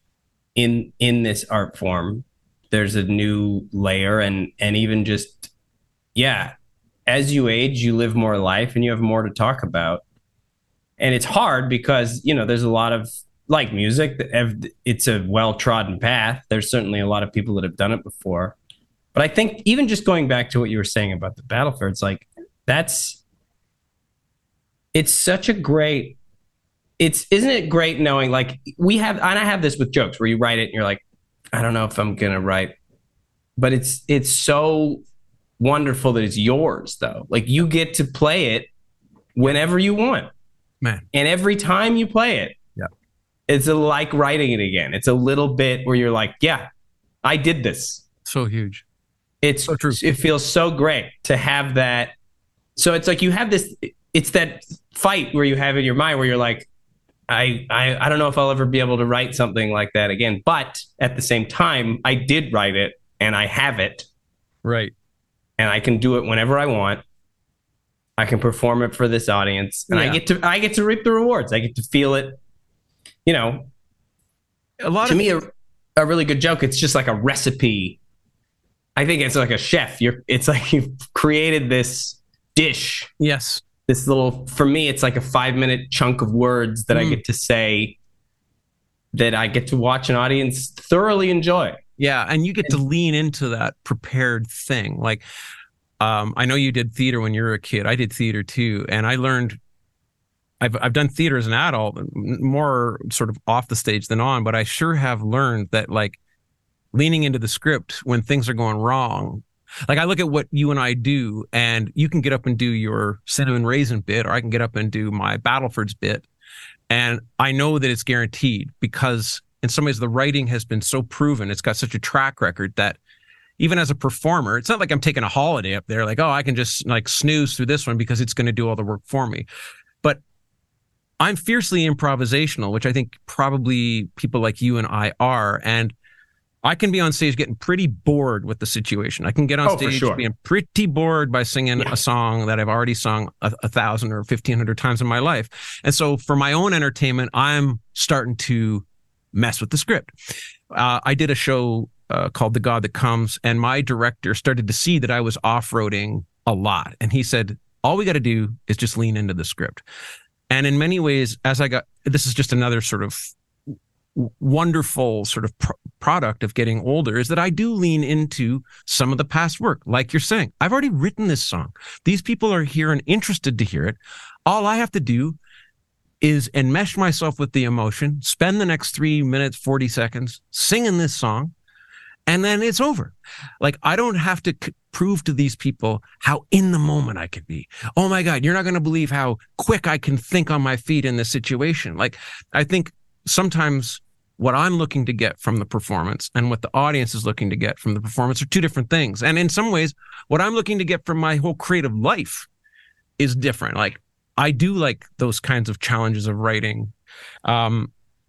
in in this art form. There's a new layer, and and even just, yeah, as you age, you live more life and you have more to talk about. And it's hard because, you know, there's a lot of, like music, it's a well-trodden path. There's certainly a lot of people that have done it before. But I think even just going back to what you were saying about the Battlefield, it's like, that's, it's such a great, it's, isn't it great knowing, like, we have, and I have this with jokes where you write it and you're like, I don't know if I'm going to write, but it's, it's so wonderful that it's yours, though. Like, you get to play it whenever you want, Man. and every time you play it, Yeah. it's a, like writing it again. It's a little bit where you're like, yeah, I did this. So huge. It's So true. It feels so great to have that. So it's like you have this, it's that fight where you have in your mind where you're like, I, I I don't know if I'll ever be able to write something like that again. But at the same time, I did write it and I have it, Right. and I can do it whenever I want. I can perform it for this audience, and Yeah. I get to I get to reap the rewards. I get to feel it. You know, A lot to of me, a, a really good joke, it's just like a recipe. I think it's like a chef. You're it's like you've created this dish, yes. this little, for me, it's like a five minute chunk of words that I Mm. get to say that I get to watch an audience thoroughly enjoy. Yeah, and you get to lean into that prepared thing. Like, um, I know you did theater when you were a kid. I did theater too, and I learned. I've I've done theater as an adult, m- more sort of off the stage than on, but I sure have learned that, like, leaning into the script when things are going wrong. Like, I look at what you and I do, and you can get up and do your cinnamon raisin bit, or I can get up and do my Battlefords bit, and I know that it's guaranteed because in some ways the writing has been so proven. It's got such a track record that even as a performer, it's not like I'm taking a holiday up there, like, oh, I can just like snooze through this one because it's going to do all the work for me. But I'm fiercely improvisational, which I think probably people like you and I are. And I can be on stage getting pretty bored with the situation. I can get on Oh, for stage sure. being pretty bored by singing Yeah. a song that I've already sung a, a thousand or fifteen hundred times in my life. And so for my own entertainment, I'm starting to mess with the script. Uh, I did a show uh, called The God That Comes, and my director started to see that I was off-roading a lot. And he said, all we got to do is just lean into the script. And in many ways, as I got, this is just another sort of wonderful sort of pr- product of getting older, is that I do lean into some of the past work. Like you're saying, I've already written this song. These people are here and interested to hear it. All I have to do is enmesh myself with the emotion, spend the next three minutes, forty seconds singing this song, and then it's over. Like, I don't have to c- prove to these people how in the moment I could be. Oh my God, you're not going to believe how quick I can think on my feet in this situation. Like, I think sometimes what I'm looking to get from the performance and what the audience is looking to get from the performance are two different things. And in some ways, what I'm looking to get from my whole creative life is different. Like, I do like those kinds of challenges of writing. Um,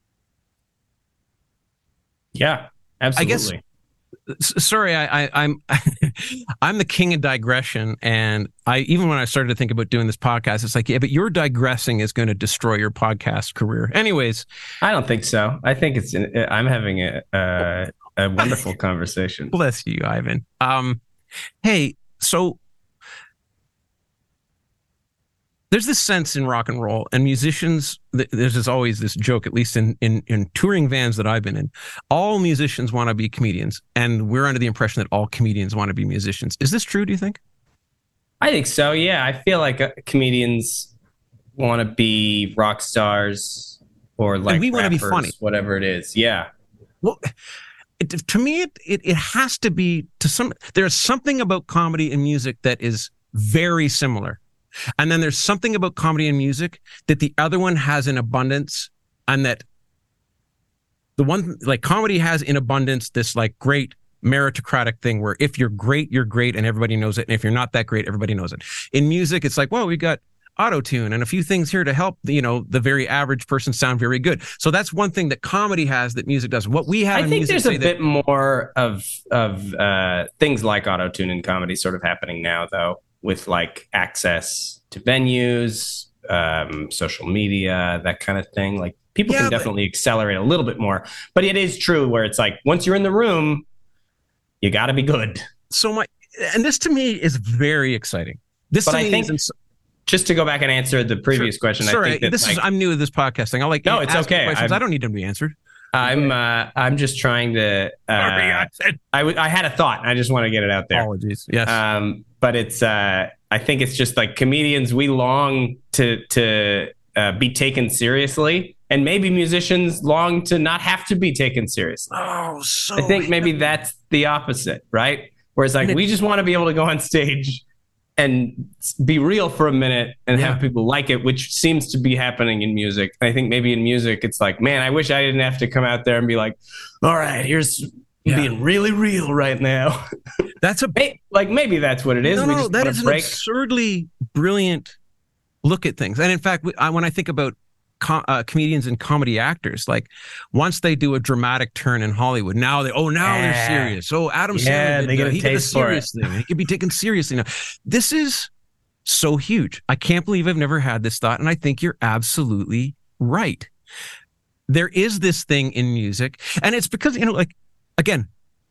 Yeah, absolutely. S- sorry, I, I, I'm I'm the king of digression, and I even when I started to think about doing this podcast, it's like, yeah, but your digressing is going to destroy your podcast career. Anyways, I don't think so. I think it's. I'm having a a, a wonderful conversation. bless you, Ivan. Um, hey, so there's this sense in rock and roll and musicians. th- There's this, always this joke, at least in, in in touring vans that I've been in. All musicians want to be comedians, and we're under the impression that all comedians want to be musicians. Is this true? Do you think? I think so. Yeah, I feel like uh, comedians want to be rock stars or like we wanna be rappers, funny. whatever it is. Yeah, Well, it, to me, it, it it has to be to some. There's something about comedy and music that is very similar, and then there's something about comedy and music that the other one has in abundance, and that the one like comedy has in abundance this like great meritocratic thing where if you're great, you're great, and everybody knows it, and if you're not that great, everybody knows it. In music, it's like, well, we got auto-tune and a few things here to help, you know, the very average person sound very good. So that's one thing that comedy has that music doesn't. What we have I in think music, there's a say that- bit more of of uh, things like autotune in comedy sort of happening now, though, with like access to venues, um, social media, that kind of thing. Like people Yeah, can but- definitely accelerate a little bit more, but it is true where it's like once you're in the room, you got to be good. so my and this to me is very exciting. This But to I me think- is ins- Just to go back and answer the previous question, sorry, I think that this like, is I'm new to this podcast thing. I'll like No, it's ask you okay. questions. I'm- I don't need them to be answered. I'm uh, I'm just trying to. Sorry, Uh, I said I, w- I had a thought. I just want to get it out there. apologies. Yes. Um, but it's uh, I think it's just like comedians, we long to to uh, be taken seriously, and maybe musicians long to not have to be taken seriously. oh, so I think maybe that's the opposite, right? Where it's like And it- we just want to be able to go on stage and be real for a minute and Yeah. have people like it, which seems to be happening in music. I think maybe in music, it's like, man, I wish I didn't have to come out there and be like, all right, here's Yeah. being really real right now. that's a May- like maybe that's what it is. No, We no, just that wanna is an break. absurdly brilliant look at things. And in fact, we- I, when I think about co- uh, comedians and comedy actors, like once they do a dramatic turn in Hollywood, now they oh now they're Yeah. serious. Oh, Adam Yeah, Sandler, did they get that. a he did a taste for it. serious thing. And he can be taken seriously now. This is so huge. I can't believe I've never had this thought, and I think you're absolutely right. There is this thing in music, and it's because, you know, like again.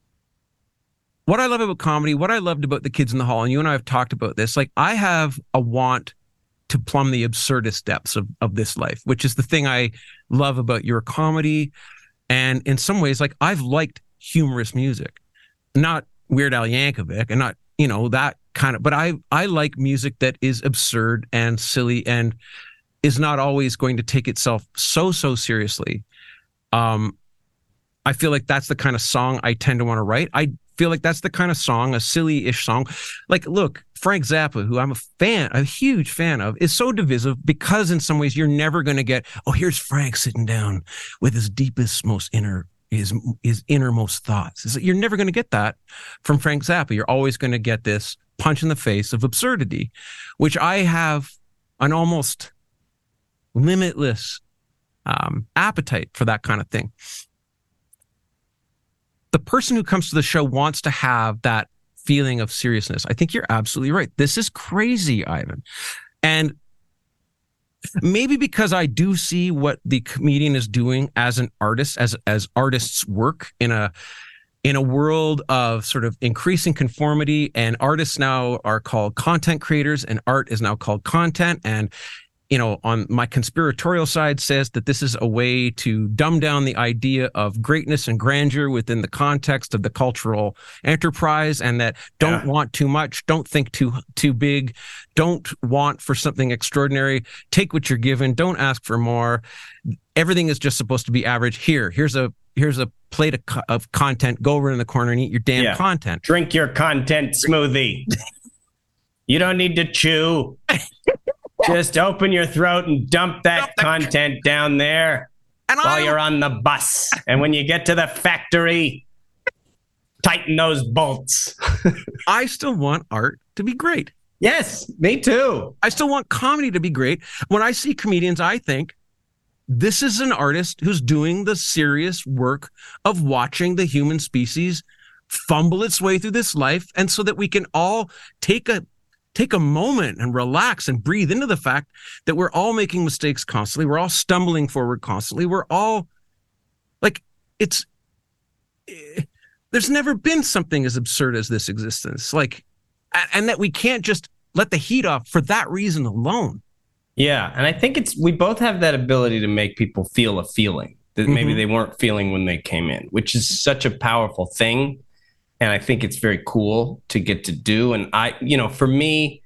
What I love about comedy, what I loved about The Kids in the Hall, and you and I have talked about this, like I have a want to plumb the absurdist depths of, of this life, which is the thing I love about your comedy. And in some ways, like I've liked humorous music, not Weird Al Yankovic and not, you know, that kind of, but I, I like music that is absurd and silly and is not always going to take itself so, so seriously. Um, I feel like that's the kind of song I tend to want to write. I feel like that's the kind of song, a silly-ish song. Like, look, Frank Zappa, who I'm a fan, a huge fan of, is so divisive because in some ways you're never going to get, oh, here's Frank sitting down with his deepest, most inner, his, his innermost thoughts. It's like, you're never going to get that from Frank Zappa. You're always going to get this punch in the face of absurdity, which I have an almost limitless um, appetite for that kind of thing. the person who comes to the show wants to have that feeling of seriousness. I think you're absolutely right. This is crazy, Ivan. And maybe because I do see what the comedian is doing as an artist, as as artists work in a in a world of sort of increasing conformity, and artists now are called content creators, and art is now called content. And you know, on my conspiratorial side says that this is a way to dumb down the idea of greatness and grandeur within the context of the cultural enterprise, and that don't Yeah. want too much, don't think too too big, don't want for something extraordinary, take what you're given, don't ask for more. Everything is just supposed to be average. Here, here's a here's a plate of, co- of content. Go over in the corner and eat your damn Yeah. content. Drink your content smoothie. You don't need to chew. Just open your throat and dump that content down there And while I you're on the bus. And when you get to the factory, tighten those bolts. I still want art to be great. Yes, me too. I still want comedy to be great. When I see comedians, I think this is an artist who's doing the serious work of watching the human species fumble its way through this life, and so that we can all take a take a moment and relax and breathe into the fact that we're all making mistakes constantly. We're all stumbling forward constantly. We're all like, it's eh, there's never been something as absurd as this existence. Like, a- and that we can't just let the heat off for that reason alone. Yeah, and I think it's we both have that ability to make people feel a feeling that maybe Mhm. they weren't feeling when they came in, which is such a powerful thing. And I think it's very cool to get to do. And I, you know, for me,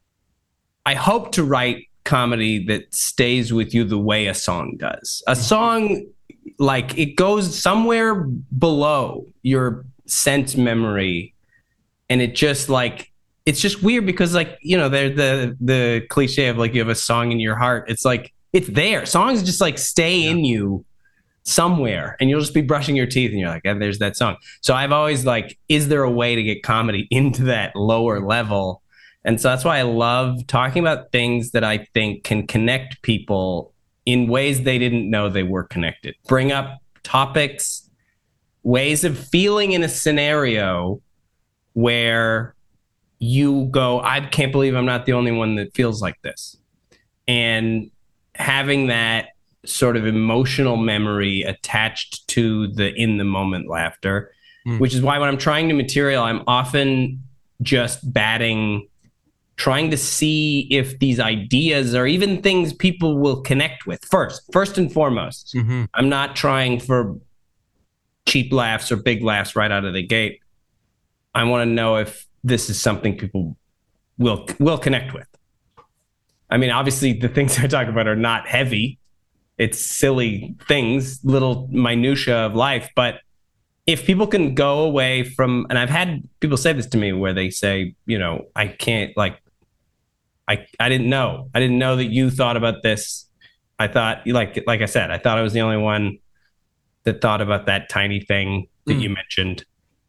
I hope to write comedy that stays with you the way a song does. A song, like, it goes somewhere below your sense memory, and it just like it's just weird because, like, you know, they're the the cliche of like you have a song in your heart. It's like it's there. Songs just like stay Yeah. in you somewhere, and you'll just be brushing your teeth and you're like, and there's that song. So I've always like, is there a way to get comedy into that lower level? And so that's why I love talking about things that I think can connect people in ways they didn't know they were connected. Bring up topics, ways of feeling in a scenario where you go, I can't believe I'm not the only one that feels like this. And having that sort of emotional memory attached to the in the moment laughter, Mm. which is why when I'm trying new material, I'm often just batting, trying to see if these ideas are even things people will connect with first, first and foremost. Mm-hmm. I'm not trying for cheap laughs or big laughs right out of the gate. I want to know if this is something people will will connect with. I mean, obviously, the things I talk about are not heavy. It's silly things, little minutia of life. But if people can go away from, and I've had people say this to me where they say, you know, I can't, like, I I didn't know. I didn't know that you thought about this. I thought, like like I said, I thought I was the only one that thought about that tiny thing that Mm. you mentioned.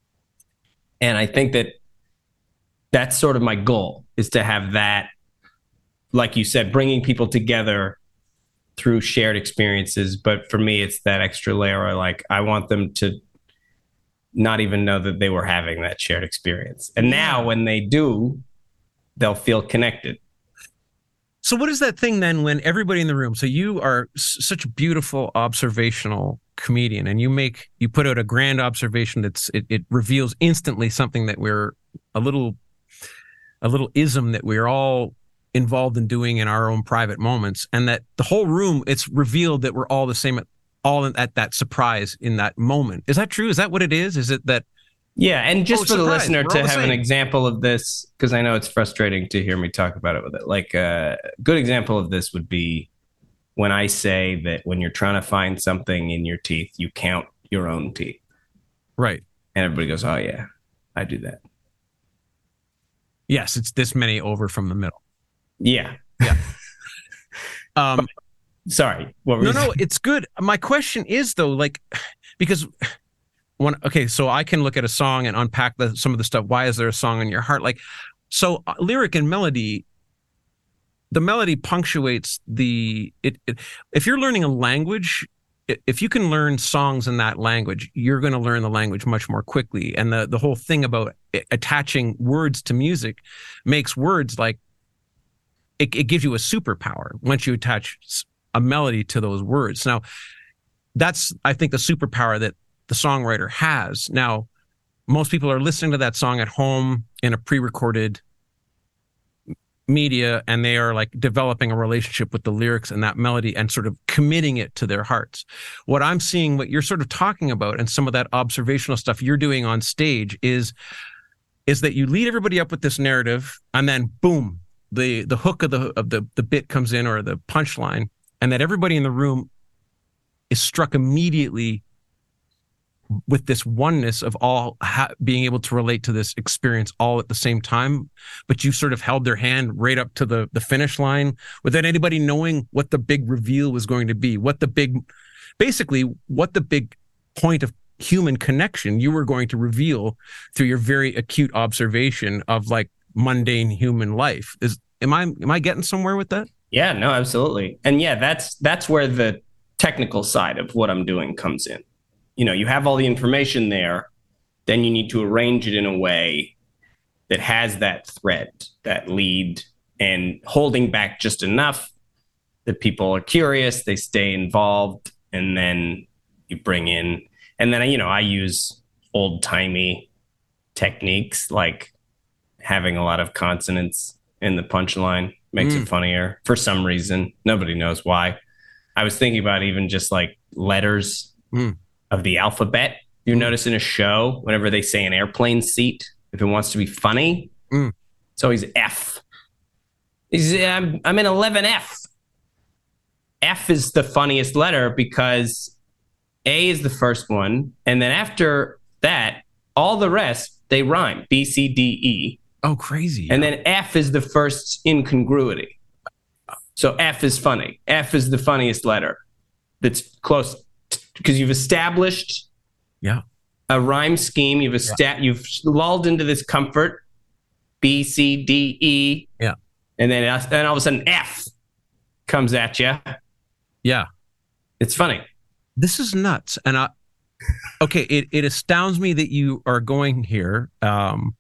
And I think that that's sort of my goal, is to have that, like you said, bringing people together through shared experiences. But for me, it's that extra layer where, like, I want them to not even know that they were having that shared experience. And now when they do, they'll feel connected. So what is that thing then when everybody in the room, so you are s- such a beautiful observational comedian, and you make, you put out a grand observation that's, it, it reveals instantly something that we're a little, a little ism that we're all involved in doing in our own private moments, and that the whole room, it's revealed that we're all the same at all at that surprise in that moment. Is that true? Is that what it is? Is it that? Yeah, and just Oh, for the surprise, listener we're to all the have an same. example of this, because I know it's frustrating to hear me talk about it with it. Like, uh, a good example of this would be when I say that when you're trying to find something in your teeth, you count your own teeth. Right. And everybody goes, oh, yeah, I do that. Yes, it's this many over from the middle. Yeah. Um, Sorry. What were no, you no, saying? it's good. My question is though, like, because when, okay, so I can look at a song and unpack the, some of the stuff. Why is there a song in your heart? Like, so uh, lyric and melody, the melody punctuates the, it, it, if you're learning a language, i- if you can learn songs in that language, you're going to learn the language much more quickly. And the the whole thing about i- attaching words to music makes words like it, it gives you a superpower once you attach s- a melody to those words. Now, that's I think the superpower that the songwriter has. Now, most people are listening to that song at home in a pre-recorded media, and they are like developing a relationship with the lyrics and that melody and sort of committing it to their hearts. What I'm seeing, what you're sort of talking about, and some of that observational stuff you're doing on stage is is that you lead everybody up with this narrative, and then boom, the the hook of the of the the bit comes in, or the punchline, and that everybody in the room is struck immediately with this oneness of all ha- being able to relate to this experience all at the same time. But you sort of held their hand right up to the, the finish line without anybody knowing what the big reveal was going to be, what the big, basically what the big point of human connection you were going to reveal through your very acute observation of like mundane human life. Is, am I, am I getting somewhere with that? Yeah, no, absolutely. And yeah, that's that's where the technical side of what I'm doing comes in. You know, you have all the information there, then you need to arrange it in a way that has that thread, that lead, and holding back just enough that people are curious, they stay involved, and then you bring in, and then, you know, I use old timey techniques like having a lot of consonants in the punchline makes Mm. it funnier for some reason. Nobody knows why. I was thinking about even just like letters Mm. of the alphabet. You Mm. notice in a show, whenever they say an airplane seat, if it wants to be funny, Mm. it's always F. He's, I'm, I'm in eleven F. F is the funniest letter because A is the first one. And then after that, all the rest, they rhyme. B, C, D, E. Oh, crazy. And then F is the first incongruity. So F is funny. F is the funniest letter that's close because you've established Yeah. a rhyme scheme. You've esta- you've lulled into this comfort. B, C, D, E. Yeah. And then, then all of a sudden F comes at you. Yeah. It's funny. This is nuts. And I, okay, it, it astounds me that you are going here. Um,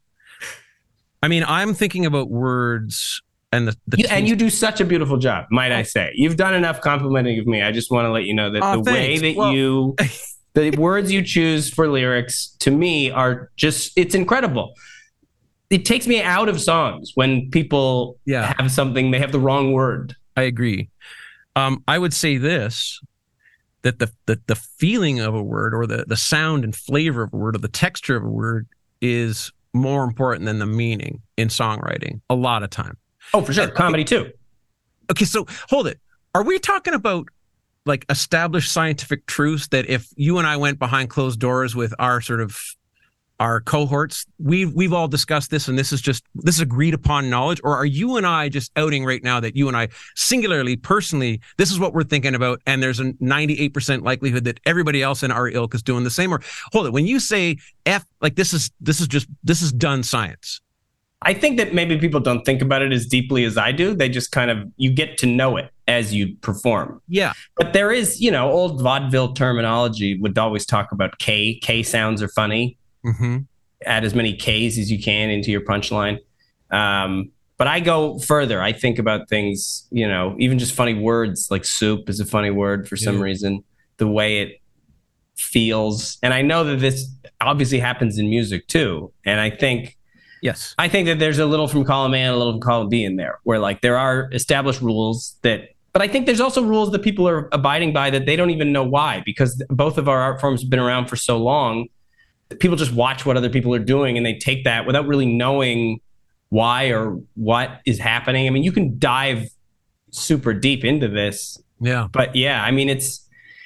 I mean, I'm thinking about words and the, the You, and taste- you do such a beautiful job, might I say. You've done enough complimenting of me. I just want to let you know that Aw, the way thanks. that Well- you, the words you choose for lyrics to me are just, it's incredible. It takes me out of songs when people Yeah. have something, they have the wrong word. I agree. Um, I would say this, that the, the the feeling of a word, or the, the sound and flavor of a word, or the texture of a word is more important than the meaning in songwriting a lot of time. Oh, for sure. Comedy too. Okay, so hold it. Are we talking about like established scientific truths that if you and I went behind closed doors with our sort of our cohorts, we've we've all discussed this, and this is just this is agreed upon knowledge? Or are you and I just outing right now that you and I singularly, personally, this is what we're thinking about, and there's a ninety-eight percent likelihood that everybody else in our ilk is doing the same? Or hold it, when you say F, like this is this is just this is done science. I think that maybe people don't think about it as deeply as I do. They just kind of, you get to know it as you perform. Yeah. But there is, you know, old vaudeville terminology would always talk about K. K sounds are funny. Mm-hmm. Add as many K's as you can into your punchline. Um, but I go further. I think about things, you know, even just funny words, like soup is a funny word for some Yeah. reason, the way it feels. And I know that this obviously happens in music too. And I think, Yes. I think that there's a little from column A and a little from column B in there, where like there are established rules that, but I think there's also rules that people are abiding by that they don't even know why, because both of our art forms have been around for so long. People just watch what other people are doing and they take that without really knowing why or what is happening. I mean, you can dive super deep into this, Yeah. but yeah, I mean, it's,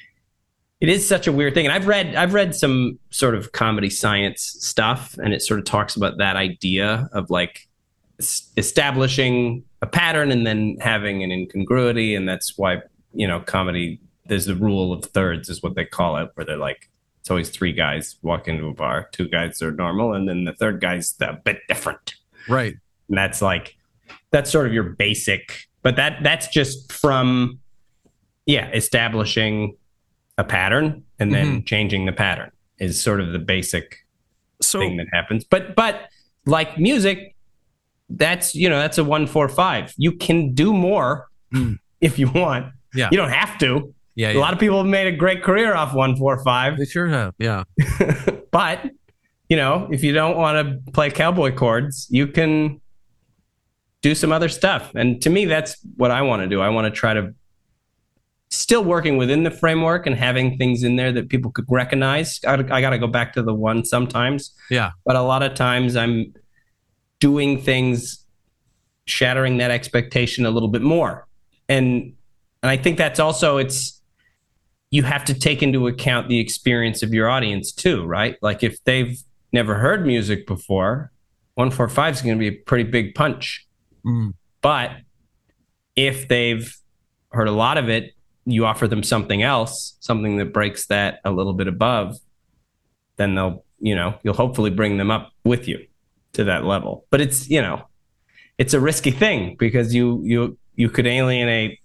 it is such a weird thing. And I've read, I've read some sort of comedy science stuff, and it sort of talks about that idea of like es- establishing a pattern and then having an incongruity. And that's why, you know, comedy, there's the rule of thirds is what they call it, where they're like, it's always three guys walk into a bar, two guys are normal, and then the third guy's a bit different. Right. And that's like, that's sort of your basic, but that that's just from, yeah, establishing a pattern and then Mm-hmm. changing the pattern is sort of the basic So thing that happens. But but like music, that's you know that's a one four five. You can do more Mm. if you want. Yeah. You don't have to. yeah, A yeah. lot of people have made a great career off one four five. They sure have. Yeah. But you know, if you don't want to play cowboy chords, you can do some other stuff. And to me, that's what I want to do. I want to try to still working within the framework and having things in there that people could recognize. I, I got to go back to the one sometimes, Yeah. but a lot of times I'm doing things shattering that expectation a little bit more. And and I think that's also it's you have to take into account the experience of your audience too, right? Like if they've never heard music before, one four five is going to be a pretty big punch. Mm. But if they've heard a lot of it, you offer them something else, something that breaks that a little bit above, then they'll, you know, you'll hopefully bring them up with you to that level. But it's, you know, it's a risky thing because you you you could alienate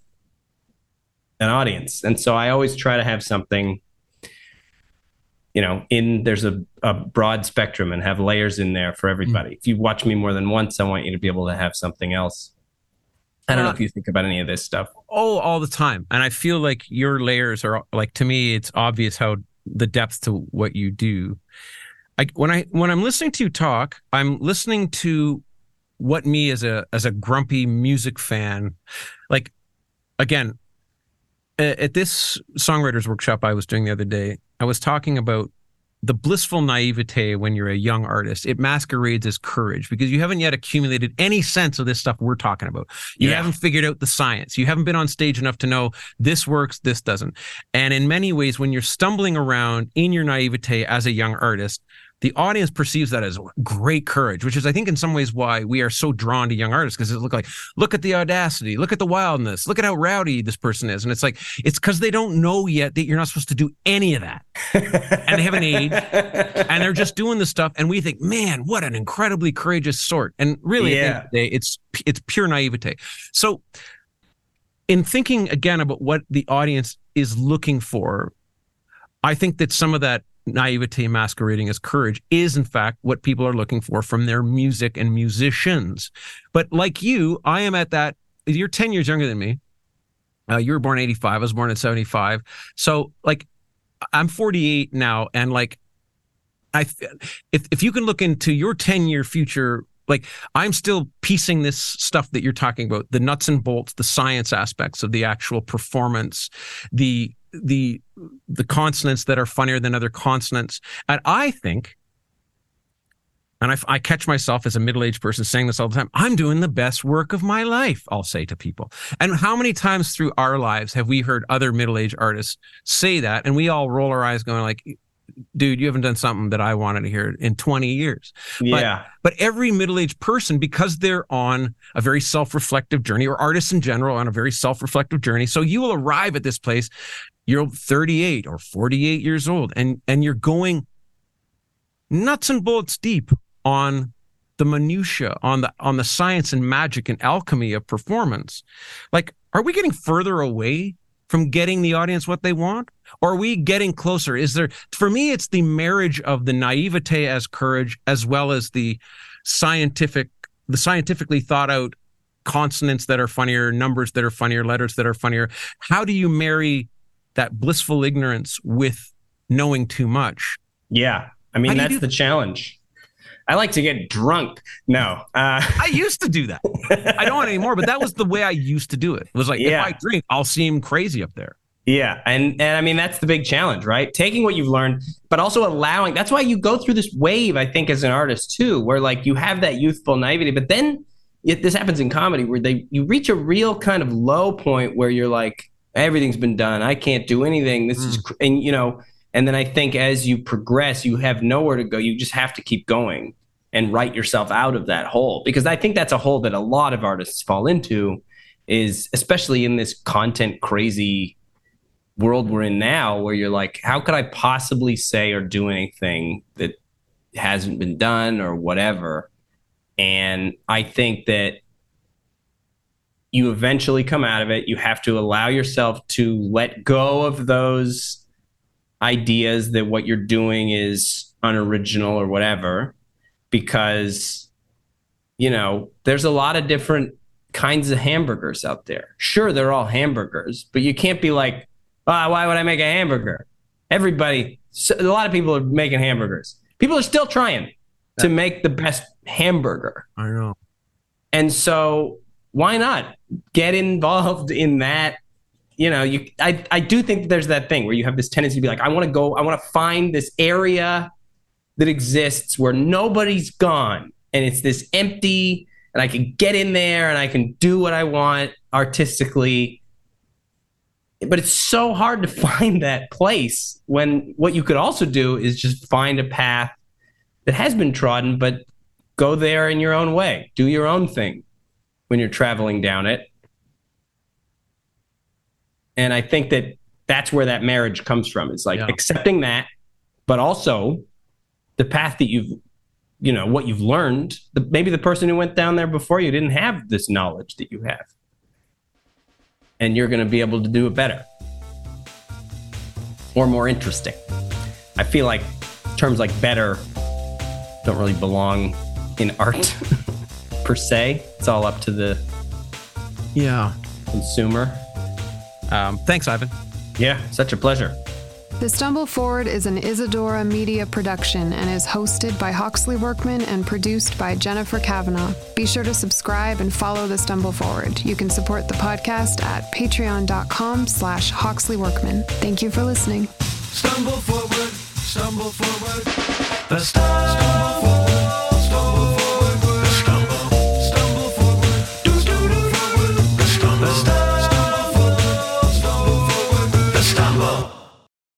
an audience. And so I always try to have something, you know, in there's a, a broad spectrum and have layers in there for everybody. Mm. If you watch me more than once, I want you to be able to have something else. I don't know if you think about any of this stuff. Oh, all the time. And I feel like your layers are like, to me, it's obvious how the depth to what you do. I, when I, when I'm listening to you talk, I'm listening to what me as a, as a grumpy music fan, like, again, at this songwriters workshop I was doing the other day, I was talking about the blissful naivete when you're a young artist. It masquerades as courage because you haven't yet accumulated any sense of this stuff we're talking about. You yeah. haven't figured out the science. You haven't been on stage enough to know this works, this doesn't. And in many ways, when you're stumbling around in your naivete as a young artist, the audience perceives that as great courage, which is, I think, in some ways why we are so drawn to young artists, because it look like, look at the audacity, look at the wildness, look at how rowdy this person is. And it's like, it's because they don't know yet that you're not supposed to do any of that. And they haven't aged, and they're just doing the stuff. And we think, man, what an incredibly courageous sort. And really, yeah. at the end of the day, it's, it's pure naivete. So in thinking again about what the audience is looking for, I think that some of that naivete masquerading as courage is in fact what people are looking for from their music and musicians. But like you, I am at that, you're ten years younger than me. Uh, you were born in eighty-five. I was born in seventy-five. So like I'm forty-eight now. And like, I, if, if you can look into your ten year future, like I'm still piecing this stuff that you're talking about, the nuts and bolts, the science aspects of the actual performance, the, the the consonants that are funnier than other consonants. And I think, and I, I catch myself as a middle-aged person saying this all the time, I'm doing the best work of my life, I'll say to people. And how many times through our lives have we heard other middle-aged artists say that, and we all roll our eyes going like, dude, you haven't done something that I wanted to hear in twenty years. Yeah. But, but every middle-aged person, because they're on a very self-reflective journey, or artists in general on a very self-reflective journey, so you will arrive at this place, you're thirty-eight or forty-eight years old, and, and you're going nuts and bolts deep on the minutia, on the on the science and magic and alchemy of performance. Like, are we getting further away from getting the audience what they want? Or are we getting closer? Is there, for me, it's the marriage of the naivete as courage, as well as the scientific, the scientifically thought out consonants that are funnier, numbers that are funnier, letters that are funnier. How do you marry that blissful ignorance with knowing too much? Yeah. I mean, that's the challenge. I like to get drunk. No. Uh, I used to do that. I don't anymore, but that was the way I used to do it. It was like, yeah. if I drink, I'll seem crazy up there. Yeah. And, and I mean, that's the big challenge, right? Taking what you've learned, but also allowing, that's why you go through this wave, I think, as an artist too, where like you have that youthful naivety, but then it, this happens in comedy where they, you reach a real kind of low point where you're like, everything's been done. I can't do anything. This mm. is, and you know, and then I think as you progress, you have nowhere to go. You just have to keep going and write yourself out of that hole, because I think that's a hole that a lot of artists fall into, is especially in this content crazy world we're in now, where you're like, how could I possibly say or do anything that hasn't been done or whatever? And I think that you eventually come out of it. You have to allow yourself to let go of those ideas that what you're doing is unoriginal or whatever, because, you know, there's a lot of different kinds of hamburgers out there. Sure, they're all hamburgers, but you can't be like, ah, oh, why would I make a hamburger? Everybody, a lot of people are making hamburgers. People are still trying to make the best hamburger. I know. And so why not get involved in that? You know, you I, I do think that there's that thing where you have this tendency to be like, I want to go, I want to find this area that exists where nobody's gone. And it's this empty, and I can get in there and I can do what I want artistically. But it's so hard to find that place when what you could also do is just find a path that has been trodden, but go there in your own way. Do your own thing when you're traveling down it. And I think that that's where that marriage comes from. It's like yeah. accepting that, but also the path that you've, you know, what you've learned. The, maybe the person who went down there before you didn't have this knowledge that you have. And you're going to be able to do it better or more interesting. I feel like terms like better don't really belong in art per se. It's all up to the yeah consumer. Um, thanks, Ivan. Yeah, such a pleasure. The Stumble Forward is an Isadora Media production and is hosted by Hawksley Workman and produced by Jennifer Kavanaugh. Be sure to subscribe and follow The Stumble Forward. You can support the podcast at patreon.com slash Hawksley Workman. Thank you for listening. Stumble forward, stumble forward, the stumble forward.